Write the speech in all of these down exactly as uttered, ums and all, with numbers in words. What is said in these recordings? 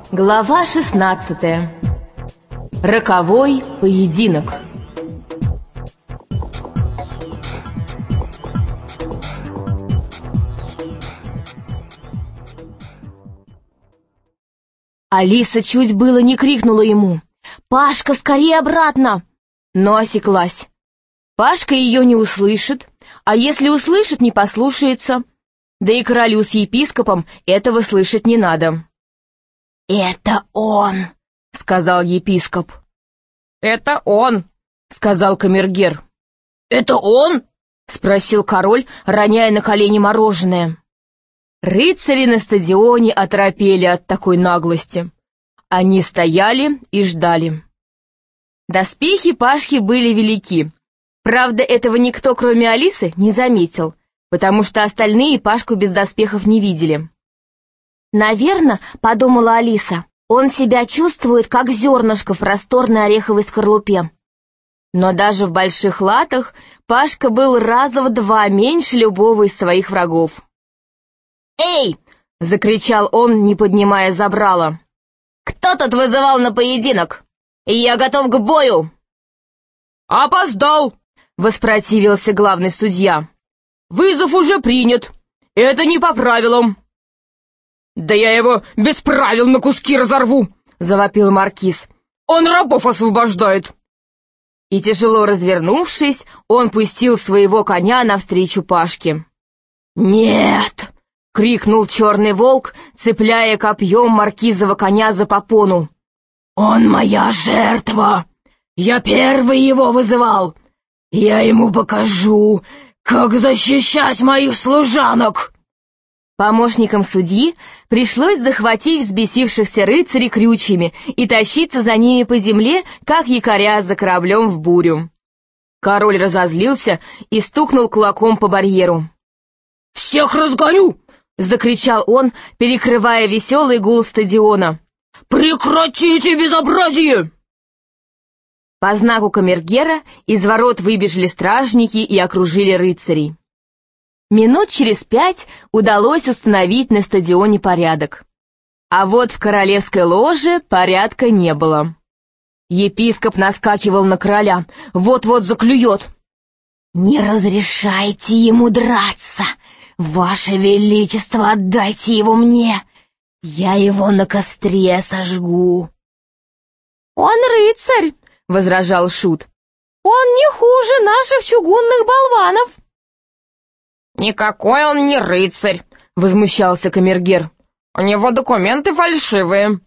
Глава шестнадцатая. Роковой поединок. Алиса чуть было не крикнула ему: «Пашка, скорее обратно!» Но осеклась. Пашка ее не услышит, а если услышит, не послушается. Да и королю с епископом этого слышать не надо. «Это он!» — сказал епископ. «Это он!» — сказал камергер. «Это он?» — спросил король, роняя на колени мороженое. Рыцари на стадионе оторопели от такой наглости. Они стояли и ждали. Доспехи Пашки были велики. Правда, этого никто, кроме Алисы, не заметил, потому что остальные Пашку без доспехов не видели. «Наверно, — подумала Алиса, — он себя чувствует, как зернышко в просторной ореховой скорлупе». Но даже в больших латах Пашка был раза в два меньше любого из своих врагов. «Эй!» — закричал он, не поднимая забрала. «Кто тут вызывал на поединок? Я готов к бою!» «Опоздал!» — воспротивился главный судья. «Вызов уже принят. Это не по правилам». «Да я его без правил на куски разорву!» — завопил маркиз. «Он рабов освобождает!» И, тяжело развернувшись, он пустил своего коня навстречу Пашке. «Нет!» — крикнул черный волк, цепляя копьем маркизова коня за попону. «Он моя жертва! Я первый его вызывал! Я ему покажу, как защищать моих служанок!» Помощникам судьи пришлось захватить взбесившихся рыцарей крючьями и тащиться за ними по земле, как якоря за кораблем в бурю. Король разозлился и стукнул кулаком по барьеру. «Всех разгоню!» — закричал он, перекрывая веселый гул стадиона. «Прекратите безобразие!» По знаку камергера из ворот выбежали стражники и окружили рыцарей. Минут через пять удалось установить на стадионе порядок. А вот в королевской ложе порядка не было. Епископ наскакивал на короля, вот-вот заклюет. «Не разрешайте ему драться! Ваше Величество, отдайте его мне! Я его на костре сожгу!» «Он рыцарь!» — возражал шут. «Он не хуже наших чугунных болванов!» «Никакой он не рыцарь!» — возмущался камергер. «У него документы фальшивые!»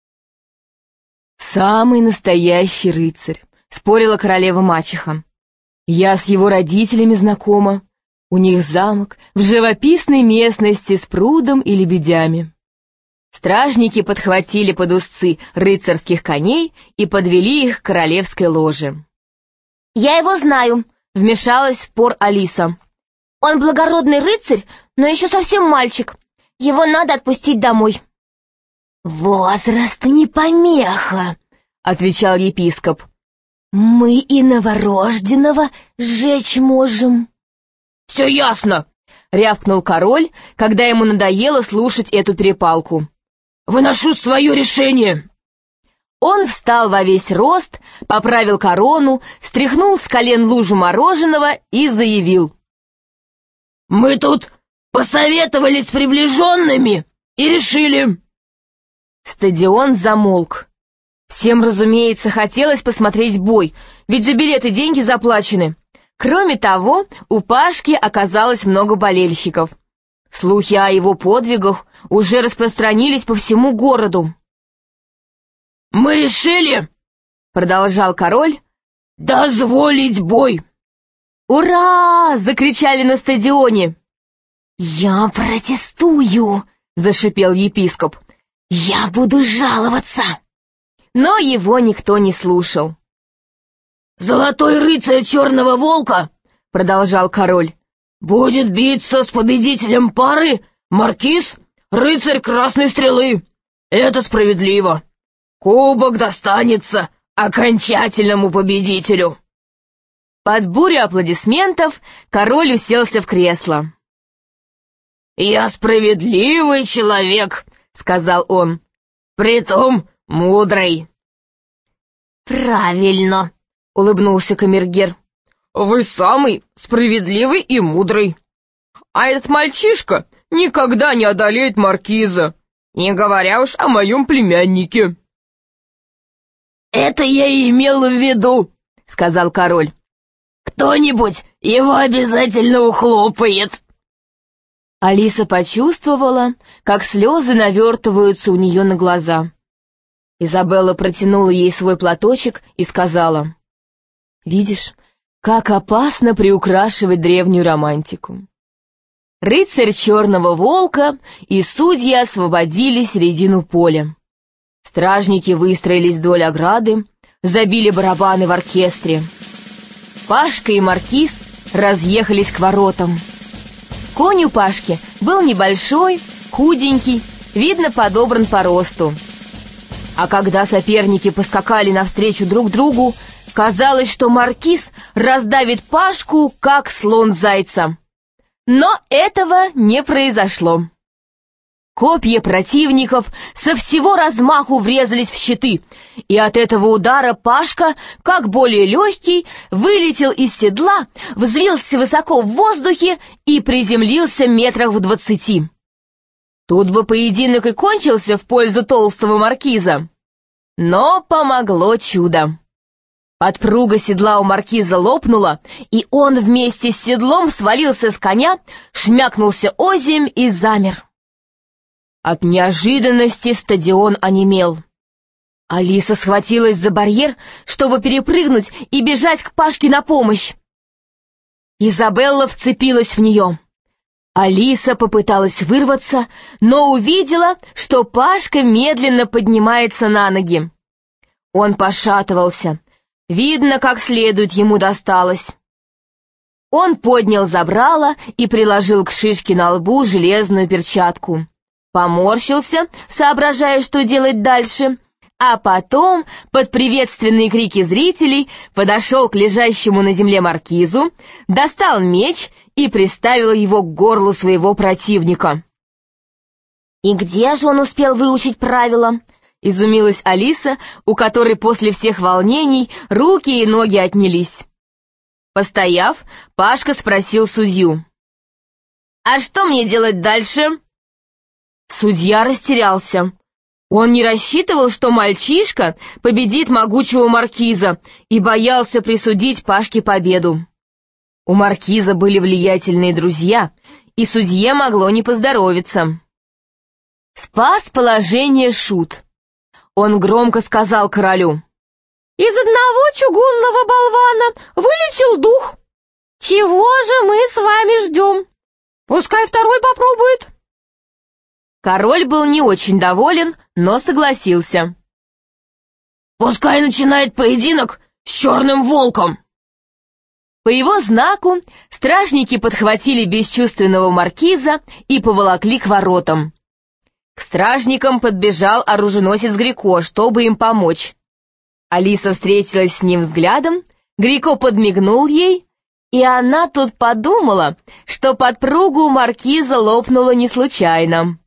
«Самый настоящий рыцарь!» — спорила королева-мачеха. «Я с его родителями знакома. У них замок в живописной местности с прудом и лебедями». Стражники подхватили под узцы рыцарских коней и подвели их к королевской ложе. «Я его знаю!» — вмешалась в спор Алиса. «Он благородный рыцарь, но еще совсем мальчик. Его надо отпустить домой». «Возраст не помеха», — отвечал епископ. «Мы и новорожденного сжечь можем». «Все ясно», — рявкнул король, когда ему надоело слушать эту перепалку. «Выношу свое решение». Он встал во весь рост, поправил корону, стряхнул с колен лужу мороженого и заявил: «Мы тут посоветовались с приближенными и решили». Стадион замолк. Всем, разумеется, хотелось посмотреть бой, ведь за билеты деньги заплачены. Кроме того, у Пашки оказалось много болельщиков. Слухи о его подвигах уже распространились по всему городу. «Мы решили, — продолжал король, — дозволить бой». «Ура!» — закричали на стадионе. «Я протестую!» — зашипел епископ. «Я буду жаловаться!» Но его никто не слушал. «Золотой рыцарь черного волка, — продолжал король, — будет биться с победителем пары маркиз, рыцарь красной стрелы. Это справедливо. Кубок достанется окончательному победителю». Под бурю аплодисментов король уселся в кресло. «Я справедливый человек», — сказал он. притом мудрый». «Правильно», — улыбнулся камергер. «Вы самый справедливый и мудрый. А этот мальчишка никогда не одолеет маркиза, не говоря уж о моем племяннике». «Это я и имел в виду», — сказал король. «Кто-нибудь его обязательно ухлопает». Алиса почувствовала, как слезы навертываются у нее на глаза. Изабелла протянула ей свой платочек и сказала: «Видишь, как опасно приукрашивать древнюю романтику». Рыцарь черного волка и судьи освободили середину поля. Стражники выстроились вдоль ограды, забили барабаны в оркестре. Пашка и маркиз разъехались к воротам. Конь у Пашки был небольшой, худенький, видно, подобран по росту. А когда соперники поскакали навстречу друг другу, казалось, что маркиз раздавит Пашку, как слон зайца. Но этого не произошло. Копья противников со всего размаху врезались в щиты, и от этого удара Пашка, как более легкий, вылетел из седла, взвился высоко в воздухе и приземлился метрах в двадцати. Тут бы поединок и кончился в пользу толстого маркиза. Но помогло чудо. Подпруга седла у маркиза лопнула, и он вместе с седлом свалился с коня, шмякнулся озимь и замер. От неожиданности стадион онемел. Алиса схватилась за барьер, чтобы перепрыгнуть и бежать к Пашке на помощь. Изабелла вцепилась в нее. Алиса попыталась вырваться, но увидела, что Пашка медленно поднимается на ноги. Он пошатывался. Видно, как следует ему досталось. Он поднял забрало и приложил к шишке на лбу железную перчатку. Поморщился, соображая, что делать дальше, а потом, под приветственные крики зрителей, подошел к лежащему на земле маркизу, достал меч и приставил его к горлу своего противника. «И где же он успел выучить правила?» — изумилась Алиса, у которой после всех волнений руки и ноги отнялись. Постояв, Пашка спросил судью: «А что мне делать дальше?» Судья растерялся. Он не рассчитывал, что мальчишка победит могучего маркиза, и боялся присудить Пашке победу. У маркиза были влиятельные друзья, и судье могло не поздоровиться. Спас положение шут. Он громко сказал королю: «Из одного чугунного болвана вылетел дух. Чего же мы с вами ждем? Пускай второй попробует». Король был не очень доволен, но согласился. «Пускай начинает поединок с черным волком». По его знаку стражники подхватили бесчувственного маркиза и поволокли к воротам. К стражникам подбежал оруженосец Грико, чтобы им помочь. Алиса встретилась с ним взглядом, Грико подмигнул ей, и она тут подумала, что подпруга у маркиза лопнула не случайно.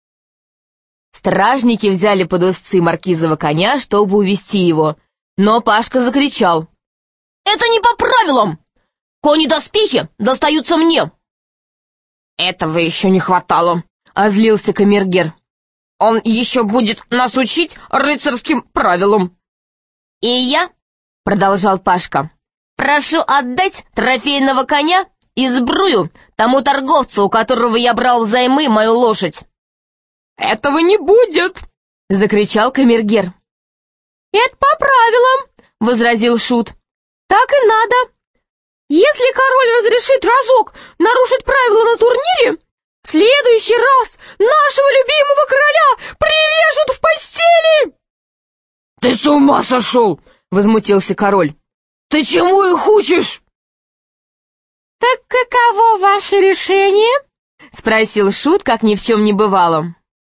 Стражники взяли под узцы маркизова коня, чтобы увести его, но Пашка закричал: «Это не по правилам! Кони-доспехи достаются мне!» «Этого еще не хватало», — озлился камергер. «Он еще будет нас учить рыцарским правилам». «И я», — продолжал Пашка, — «прошу отдать трофейного коня и сбрую тому торговцу, у которого я брал взаймы мою лошадь». «Этого не будет!» — закричал камергер. «Это по правилам», — возразил шут. «Так и надо. Если король разрешит разок нарушить правила на турнире, в следующий раз нашего любимого короля прирежут в постели!» «Ты с ума сошел!» — возмутился король. «Ты чему их учишь?» «Так каково ваше решение?» — спросил шут, как ни в чем не бывало.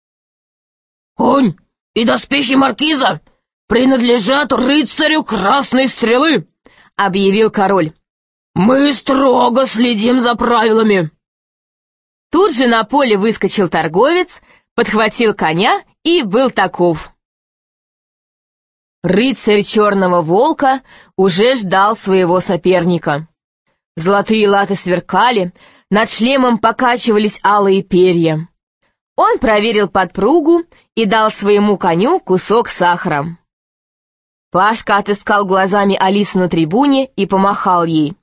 «Конь и доспехи маркиза принадлежат рыцарю Красной Стрелы», — объявил король. «Мы строго следим за правилами». Тут же на поле выскочил торговец, подхватил коня и был таков. Рыцарь черного волка уже ждал своего соперника. Золотые латы сверкали, над шлемом покачивались алые перья. Он проверил подпругу и дал своему коню кусок сахара. Пашка отыскал глазами Алису на трибуне и помахал ей.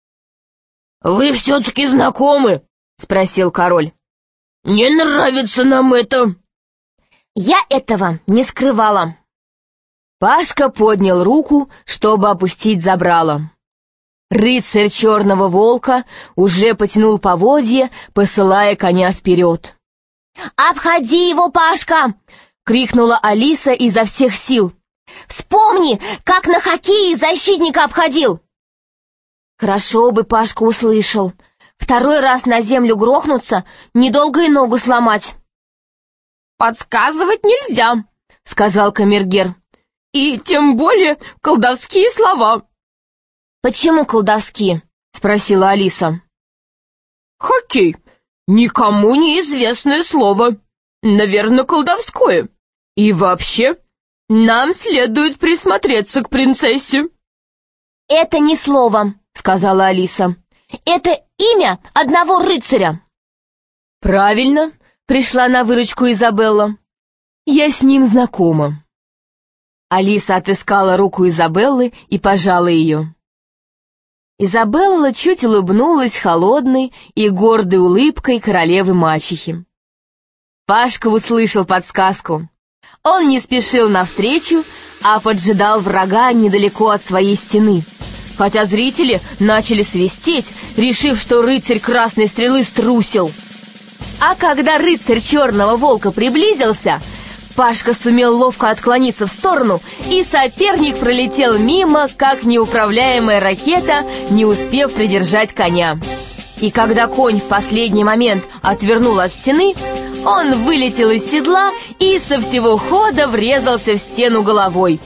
«Вы все-таки знакомы?» — спросил король. «Не нравится нам это». «Я этого не скрывала». Пашка поднял руку, чтобы опустить забрало. Рыцарь черного волка уже потянул поводья, посылая коня вперед. «Обходи его, Пашка!» — крикнула Алиса изо всех сил. «Вспомни, как на хоккее защитника обходил!» Хорошо бы Пашка услышал. Второй раз на землю грохнуться, недолго и ногу сломать. «Подсказывать нельзя», — сказал камергер. «И тем более колдовские слова». «Почему колдовские?» — спросила Алиса. «Хоккей. Никому неизвестное слово. Наверное, колдовское. И вообще, нам следует присмотреться к принцессе». «Это не слово», — сказала Алиса. «Это имя одного рыцаря». «Правильно», — пришла на выручку Изабелла. «Я с ним знакома». Алиса отыскала руку Изабеллы и пожала ее. Изабелла чуть улыбнулась холодной и гордой улыбкой королевы-мачехи. Пашка услышал подсказку. Он не спешил навстречу, а поджидал врага недалеко от своей стены, хотя зрители начали свистеть, решив, что рыцарь красной стрелы струсил. А когда рыцарь черного волка приблизился, Пашка сумел ловко отклониться в сторону, и соперник пролетел мимо, как неуправляемая ракета, не успев придержать коня. И когда конь в последний момент отвернул от стены, он вылетел из седла и со всего хода врезался в стену головой.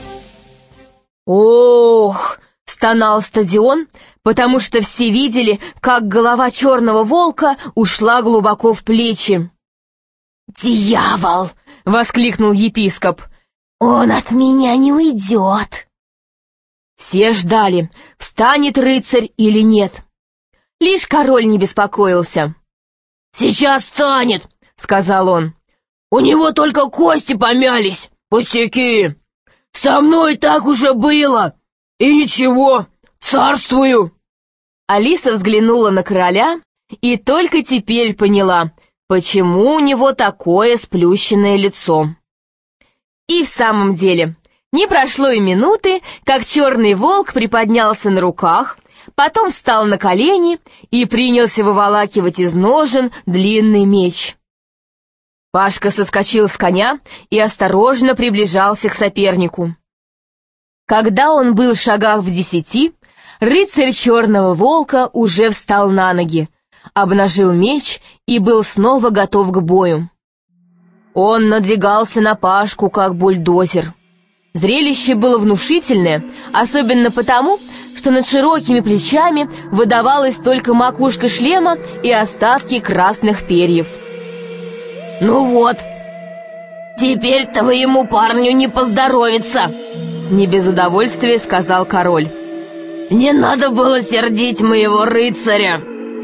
«Ох!» — стонал стадион, потому что все видели, как голова черного волка ушла глубоко в плечи. «Дьявол!» — воскликнул епископ. «Он от меня не уйдет!» Все ждали, встанет рыцарь или нет. Лишь король не беспокоился. «Сейчас встанет!» — сказал он. «У него только кости помялись, пустяки! Со мной так уже было! И ничего, царствую!» Алиса взглянула на короля и только теперь поняла, почему у него такое сплющенное лицо. И в самом деле, не прошло и минуты, как черный волк приподнялся на руках, потом встал на колени и принялся выволакивать из ножен длинный меч. Пашка соскочил с коня и осторожно приближался к сопернику. Когда он был в шагах в десяти, рыцарь черного волка уже встал на ноги, обнажил меч и был снова готов к бою. Он надвигался на Пашку, как бульдозер. Зрелище было внушительное, особенно потому, что над широкими плечами выдавалась только макушка шлема и остатки красных перьев. «Ну вот, теперь твоему парню не поздоровится», — не без удовольствия сказал король. «Не надо было сердить моего рыцаря».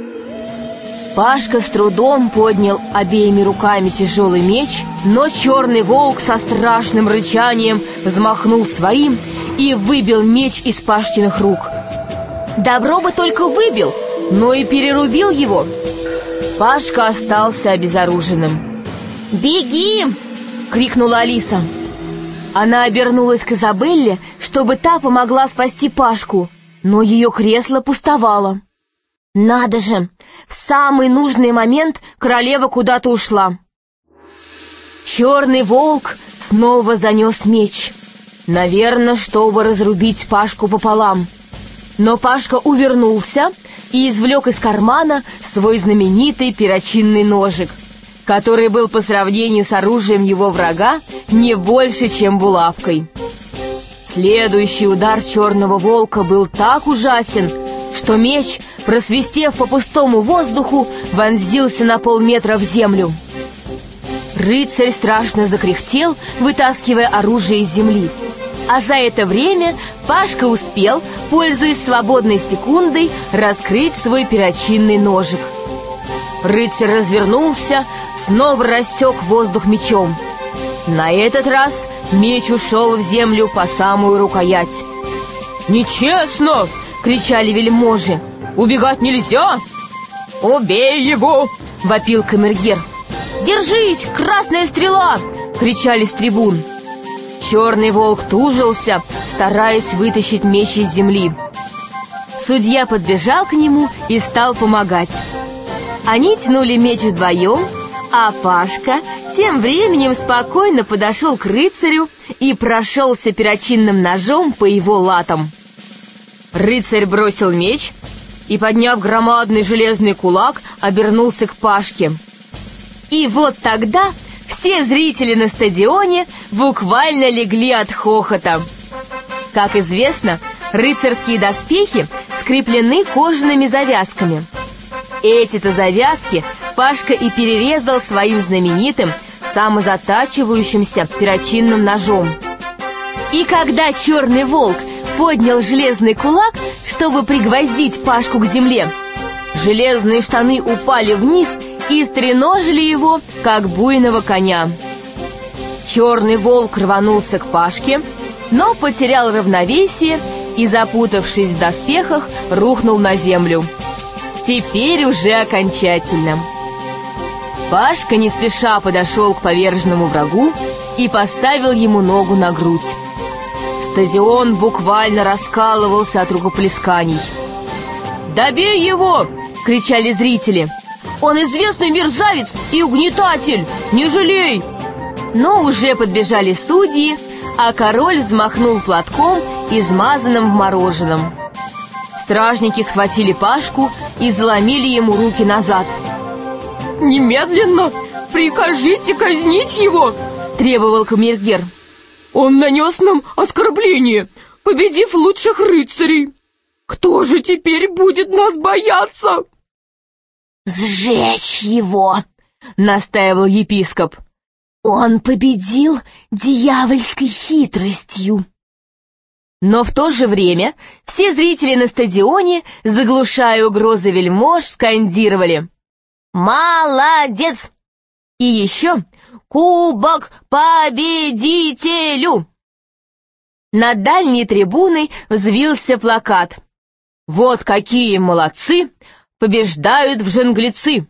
Пашка с трудом поднял обеими руками тяжелый меч, но черный волк со страшным рычанием взмахнул своим и выбил меч из Пашкиных рук. Добро бы только выбил, но и перерубил его. Пашка остался обезоруженным. «Беги!» — крикнула Алиса. Она обернулась к Изабелле, чтобы та помогла спасти Пашку, но ее кресло пустовало. Надо же, в самый нужный момент королева куда-то ушла. Черный волк снова занес меч, наверное, чтобы разрубить Пашку пополам. Но Пашка увернулся и извлек из кармана свой знаменитый перочинный ножик, который был по сравнению с оружием его врага не больше, чем булавкой. Следующий удар черного волка был так ужасен, что меч, просвистев по пустому воздуху, вонзился на полметра в землю. Рыцарь страшно закряхтел, вытаскивая оружие из земли. А за это время Пашка успел, пользуясь свободной секундой, раскрыть свой перочинный ножик. Рыцарь развернулся, снова рассек воздух мечом. На этот раз меч ушел в землю по самую рукоять. «Нечестно!» — кричали вельможи. «Убегать нельзя!» «Убей его!» — вопил камергер. «Держись, красная стрела!» — кричали с трибун. Черный волк тужился, стараясь вытащить меч из земли. Судья подбежал к нему и стал помогать. Они тянули меч вдвоем, а Пашка тем временем спокойно подошел к рыцарю и прошелся перочинным ножом по его латам. Рыцарь бросил меч и, подняв громадный железный кулак, обернулся к Пашке. И вот тогда все зрители на стадионе буквально легли от хохота. Как известно, рыцарские доспехи скреплены кожаными завязками. Эти-то завязки Пашка и перерезал своим знаменитым самозатачивающимся перочинным ножом. И когда черный волк поднял железный кулак, чтобы пригвоздить Пашку к земле, железные штаны упали вниз и стреножили его, как буйного коня. Черный волк рванулся к Пашке, но потерял равновесие и, запутавшись в доспехах, рухнул на землю. Теперь уже окончательно. Пашка не спеша подошел к поверженному врагу и поставил ему ногу на грудь. Стадион буквально раскалывался от рукоплесканий. «Добей его!» — кричали зрители. «Он известный мерзавец и угнетатель! Не жалей!» Но уже подбежали судьи, а король взмахнул платком, измазанным в мороженом. Стражники схватили Пашку и заломили ему руки назад. «Немедленно прикажите казнить его!» — требовал камергер. «Он нанес нам оскорбление, победив лучших рыцарей. Кто же теперь будет нас бояться?» «Сжечь его!» — настаивал епископ. «Он победил дьявольской хитростью». Но в то же время все зрители на стадионе, заглушая угрозы вельмож, скандировали: «Молодец!» И еще «Кубок победителю!» На дальней трибуны взвился плакат: «Вот какие молодцы! Побеждают в жонглецы!»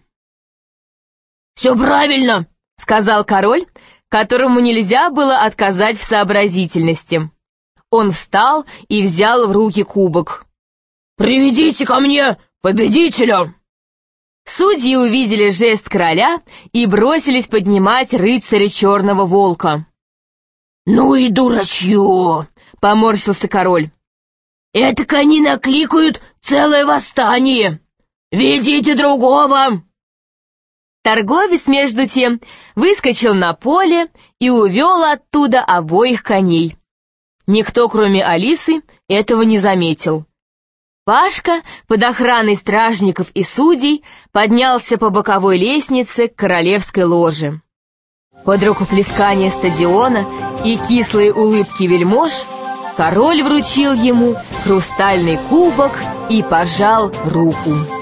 «Все правильно!» — сказал король, которому нельзя было отказать в сообразительности. Он встал и взял в руки кубок. «Приведите ко мне победителя!» Судьи увидели жест короля и бросились поднимать рыцаря черного волка. «Ну и дурачье!» — поморщился король. «Этак они накликают целое восстание! Ведите другого!» Торговец, между тем, выскочил на поле и увел оттуда обоих коней. Никто, кроме Алисы, этого не заметил. Пашка под охраной стражников и судей поднялся по боковой лестнице к королевской ложе. Под рукоплескание стадиона и кислые улыбки вельмож король вручил ему хрустальный кубок и пожал руку.